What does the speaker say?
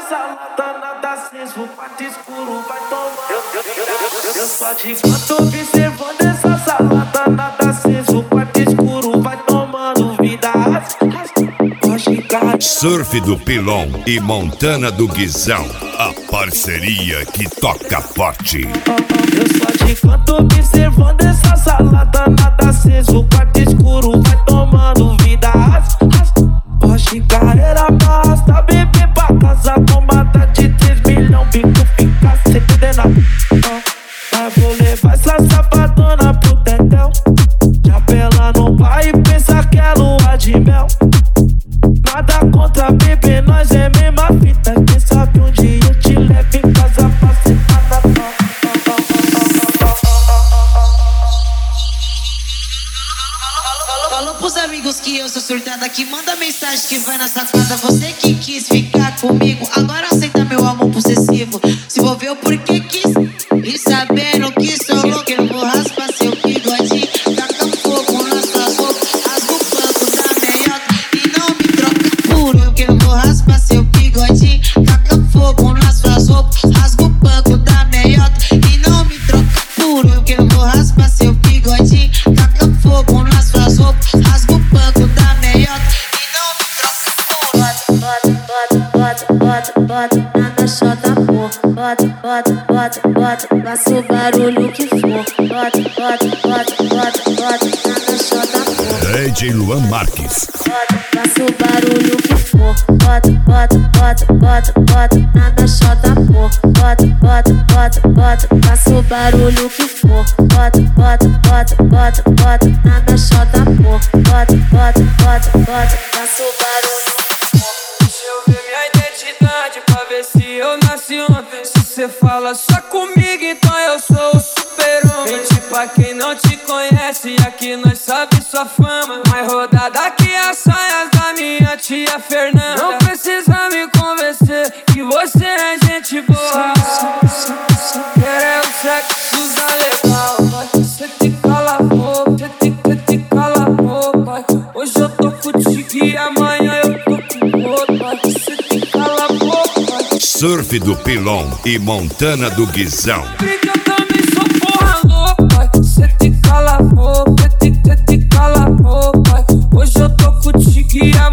essa lata, nada aceso, o quarto escuro vai tomar. Eu só de canto observando essa salada, nada aceso, o quarto escuro vai tomando vida. Surf do Pilon e Montana do Guizão, a parceria que toca forte. Eu só de canto observando essa salada, nada aceso, o quarto escuro vai tomando vida. Hoje carreira basta, beber pra casa, tomada de 3 milhões, bico fica sem condenar. Mas vou levar essa safadona pro tetel, que apela no pai e pensa que é lua de mel. Nada contra bebê, nós é mesma fita. Quem sabe um dia eu te levo em casa pra sentar na tua. Falou pros amigos que eu sou surtada, que manda mensagem que vai na sacada. Você que quis ficar comigo, agora aceita meu amor possessivo. Se envolveu porque quis, e sabendo que sou louco, eu vou raspar seu bigodinho, taca fogo nas suas roupas, rasga o banco da meiota e não me troca por eu, que eu vou raspar seu bigodinho, taca fogo nas suas roupas, rasga o banco da meiota e não me troca por eu, que eu vou raspar seu bigodinho, taca fogo nas suas roupas, rasga o banco da meiota e não me troca por bota na chota, pô, bota, faça o barulho que for, bota na chota, pô. DJ Luan Marques. Faça o barulho que for, bota na chota, pô, bota, faça o barulho que for, bota na chota, pô, bota, faça o barulho que for. Deixa eu ver minha identidade pra ver se eu nasci ontem. Se cê fala só comigo, então eu sou o super-homem. Mente pra quem não te conhece, aqui nós sabe sua fama. Mais rodada que as saias da minha tia Fernanda. Não precisa me convencer que você é gente boa. Quer é o sexo dos legal, cê te cala a boca, cê te cala a boca. Hoje eu tô contigo e amanhã eu tô com outro. Cê te cala a boca. Surf do Pilon e Montana do Guizão. Brinca, eu também sou porra louca. Cê te cala a boca, cê te cala a boca. Hoje eu tô contigo e amanhã